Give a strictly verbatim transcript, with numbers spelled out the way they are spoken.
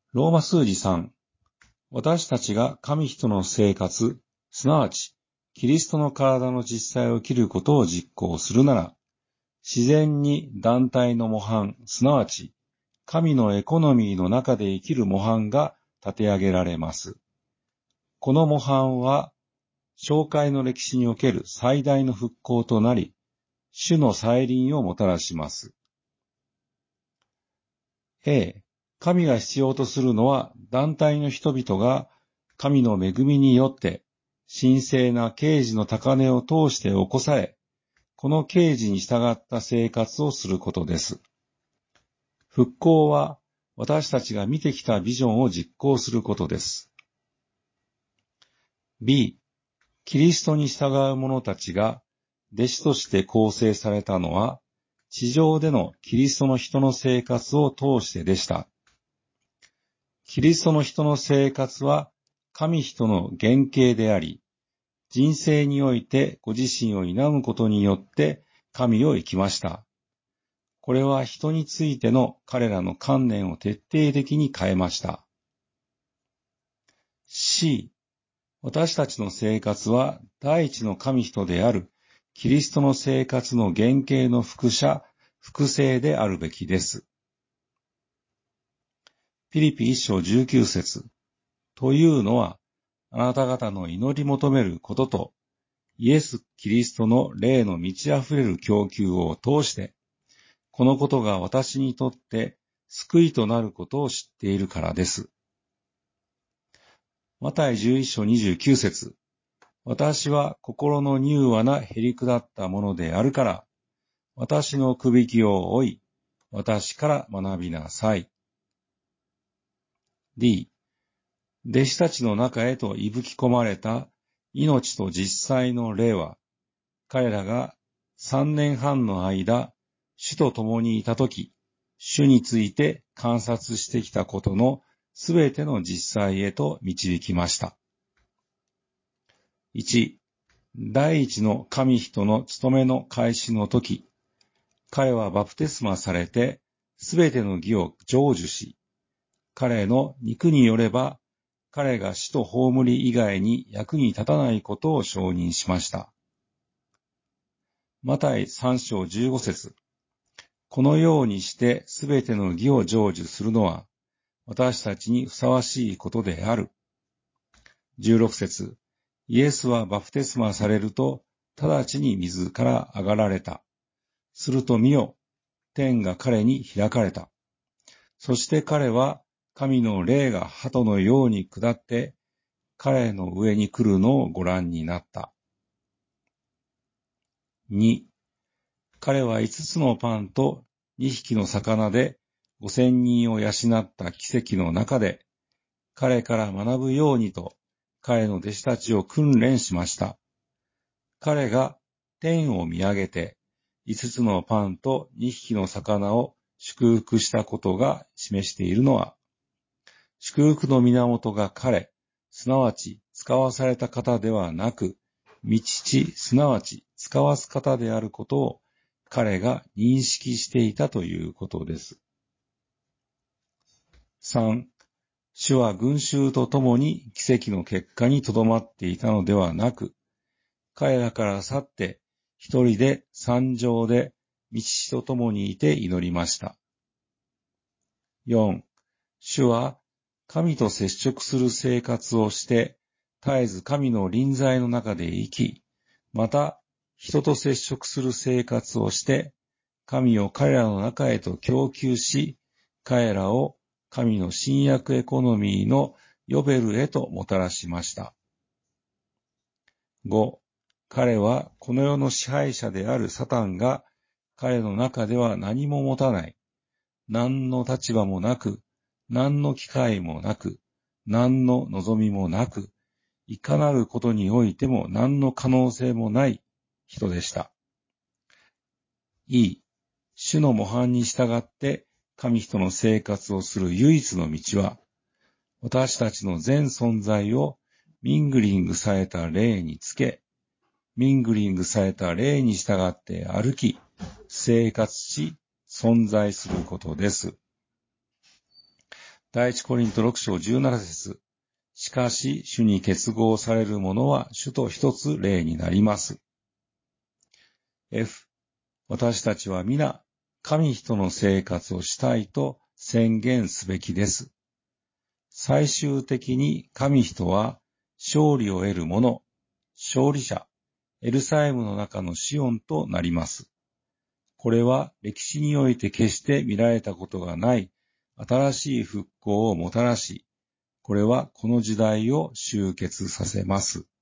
ローマ数字さん、私たちが神人の生活、すなわち、キリストの体の実際を生きることを実行するなら、自然に団体の模範、すなわち、神のエコノミーの中で生きる模範が立て上げられます。この模範は、教会の歴史における最大の復興となり、主の再臨をもたらします。A、神が必要とするのは団体の人々が神の恵みによって神聖な啓示の高値を通して起こされ、この啓示に従った生活をすることです。復興は私たちが見てきたビジョンを実行することです。B、キリストに従う者たちが弟子として構成されたのは、地上でのキリストの人の生活を通してでした。キリストの人の生活は神人の原型であり、人生においてご自身を否むことによって神を生きました。これは人についての彼らの観念を徹底的に変えました。C、私たちの生活は第一の神人であるキリストの生活の原型の複写、複製であるべきです。ピリピ一章十九節というのは、あなた方の祈り求めることと、イエス・キリストの霊の満ち溢れる供給を通して、このことが私にとって救いとなることを知っているからです。マタイ十一章二十九節私は心の柔和なへりくだったものであるから、私のくびきを追い、私から学びなさい。D、弟子たちの中へといぶき込まれた命と実際の霊は、彼らが三年半の間、主と共にいたとき、主について観察してきたことのすべての実際へと導きました。いち、第一の神人の務めの開始のとき、彼はバプテスマされて、すべての義を成就し、彼の肉によれば、彼が死と葬り以外に役に立たないことを承認しました。マタイ三章十五節このようにしてすべての義を成就するのは、私たちにふさわしいことである。十六節イエスはバプテスマされると、直ちに水から上がられた。すると見よ、天が彼に開かれた。そして彼は、神の霊が鳩のように下って、彼の上に来るのをご覧になった。に、彼は五つのパンと二匹の魚で五千人を養った奇跡の中で、彼から学ぶようにと、彼の弟子たちを訓練しました。彼が天を見上げて、五つのパンと二匹の魚を祝福したことが示しているのは、祝福の源が彼、すなわち使わされた方ではなく、御父、すなわち使わす方であることを彼が認識していたということです。さん、主は群衆と共に奇跡の結果にとどまっていたのではなく、彼らから去って一人で山上で御父と共にいて祈りました。よん、主は神と接触する生活をして、絶えず神の臨在の中で生き、また人と接触する生活をして、神を彼らの中へと供給し、彼らを神の新約エコノミーのヨベルへともたらしました。ご、彼はこの世の支配者であるサタンが彼の中では何も持たない、何の立場もなく、何の機会もなく、何の望みもなく、いかなることにおいても何の可能性もない人でした。E、主の模範に従って神人の生活をする唯一の道は、私たちの全存在をミングリングされた霊につけ、ミングリングされた霊に従って歩き、生活し、存在することです。 第一コリントろく章じゅうなな節。しかし、主に結合される者は主と一つ霊になります。F、私たちは皆、神人の生活をしたいと宣言すべきです。最終的に神人は勝利を得る者、勝利者、エルサレムの中のシオンとなります。これは歴史において決して見られたことがない新しい復興をもたらし、これはこの時代を終結させます。